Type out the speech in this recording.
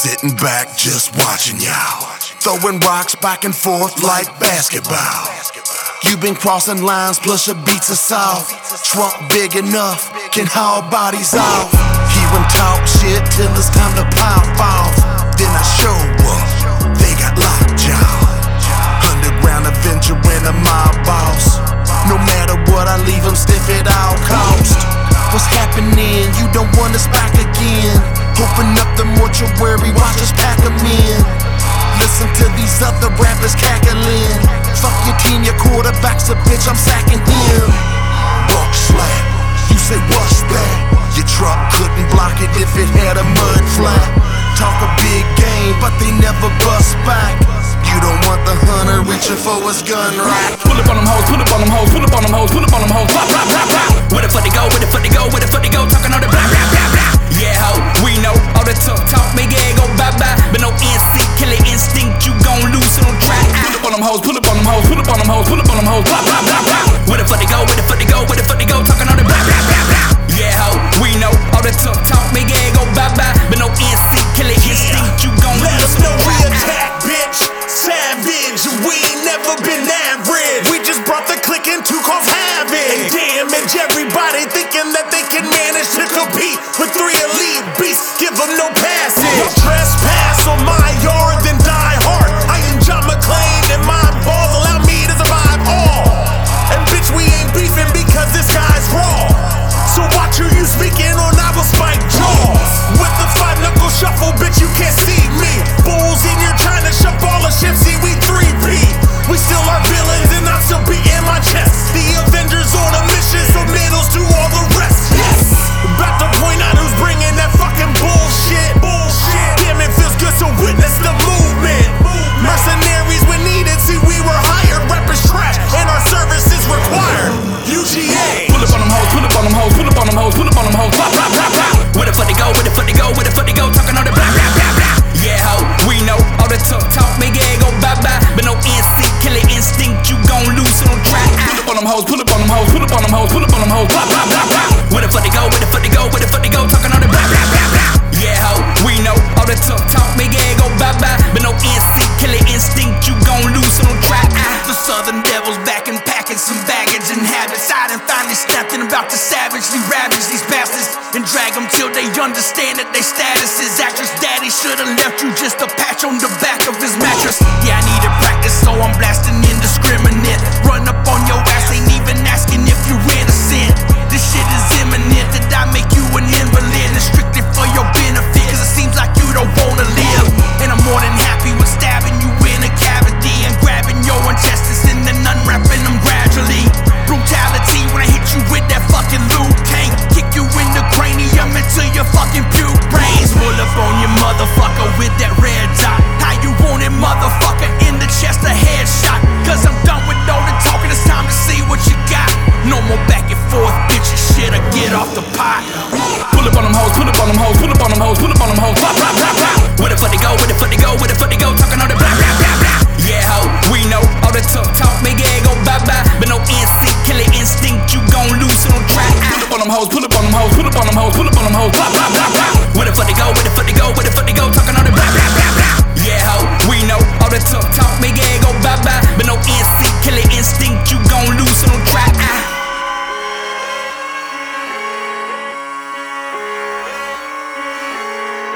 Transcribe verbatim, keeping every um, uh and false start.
sitting back just watching y'all, throwing rocks back and forth like basketball. You been crossing lines plus your beats are soft. Trunk big enough, can haul bodies off. Hear him talk shit till it's time to pop off. Then I show up, they got lockjaw. Underground Avenger and a mob boss. No matter what, I leave them stiff at all cost. What's happening? You don't want us back again. Open up the mortuary, watch us pack them in. Listen to these other rappers cackling. Fuck your team, your quarterback's a bitch, I'm sacking him. Buck slap, you say what's that? Your truck couldn't block it if it had a mud flap. Talk a big game, but they never bust back. You don't want the hunter reaching for his gun rack. Pull up on them hoes, pull up on them hoes, pull up on them hoes, pull up on them hoes. Blah, blah, blah, blah. Where the fuck they go, where the fuck they go, where the fuck they go? Talking all the blah, blah, blah, blah. Yeah, ho, we know all the tough talk, make it go bye-bye. But no instinct, killer instinct, you gon' lose, so don't try. Pull up on them hoes, pull up on them hoes, pull up on them hoes, pull up on them hoes. Blah, blah, blah, blah. Where the fuck they go, where the fuck they go, where the fuck they go? Talking all the blah, blah, blah, blah. Yeah, ho, we know all the tough talk, make it go bye-bye. But no instinct, killer instinct, you gon' Let lose, us so know don't we try. attack, bitch. Savage, we ain't never been average. We just brought the click in to cause havoc and damage everybody thinking that they can manage to compete with three elite beasts. Give them no passage. No trespass on my yard, then die hard. I am John McClane and my balls allow me to survive all. And bitch, we ain't beefing because this guy's raw. So watch who you speaking on, I will spike jaws. With the five knuckle shuffle, bitch, you can't see me. Bulls in your China shop, all the shit, see we three P. We still are villains and I'm still beating my chest. The Avengers on a mission, so middles to all the rest. Yes, about to point out who's bringing that fucking bullshit. Bullshit. Damn, it feels good, so witness the movement. Mercenaries when needed, see we were hired. Rappers trash and our service is required. U G A. Pull up on them hoes, pull up on them hoes, pull up on them hoes, pull up on them hoes. Blah, blah, blah, blah. Where the fuck they go, where the fuck they go, where the fuck they go? Talking all the blah, blah, blah, blah. Yeah, ho, we know all the tough talk, make it go bye-bye. But no instinct, killer instinct, you gon' lose, so don't try. Pull up on them hoes, pull up on them hoes, pull up on them hoes, pull up on them hoes. Blah, blah, blah, blah. Where the fuck they go, where the fuck they go, where the fuck they go? Talking all the blah, blah, blah, blah. Yeah, ho, we know all the tough talk, make it go bye-bye. But no instinct, killer instinct, you gon' lose, so don't try. The Southern Devil's back and packing some baggage and habits. I done finally stepped in about to savagely ravage these bastards and drag them till they understand that they status is actress. Daddy should've left you just a patch on the back of his mattress. Yeah, I needed practice, so I'm blasting indiscriminate. Run up on